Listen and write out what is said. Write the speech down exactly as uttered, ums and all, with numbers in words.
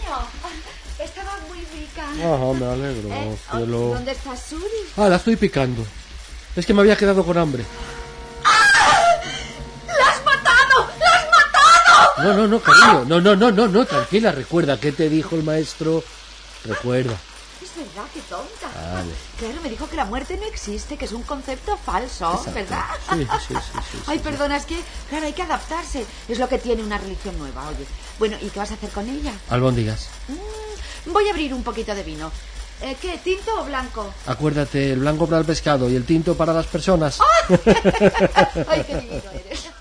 Bueno, estaba muy rica. Ah, me alegro, ¿Eh? cielo. ¿Dónde está Suri? Ah, la estoy picando. Es que me había quedado con hambre. ¡La has matado! ¡La has matado! No, no, no, cariño. No, no, no, no, no, tranquila. Recuerda, ¿qué te dijo el maestro? Recuerda. Es verdad, qué tonta. Vale. Claro, me dijo que la muerte no existe, que es un concepto falso, Exacto. ¿verdad? Sí, sí, sí, sí, Ay, sí, perdona, es que, claro, hay que adaptarse. Es lo que tiene una religión nueva, oye. Bueno, ¿y qué vas a hacer con ella? Albóndigas. Mm, voy a abrir un poquito de vino. Eh, ¿Qué, tinto o blanco? Acuérdate, el blanco para el pescado y el tinto para las personas. ¡Ay, qué divino eres!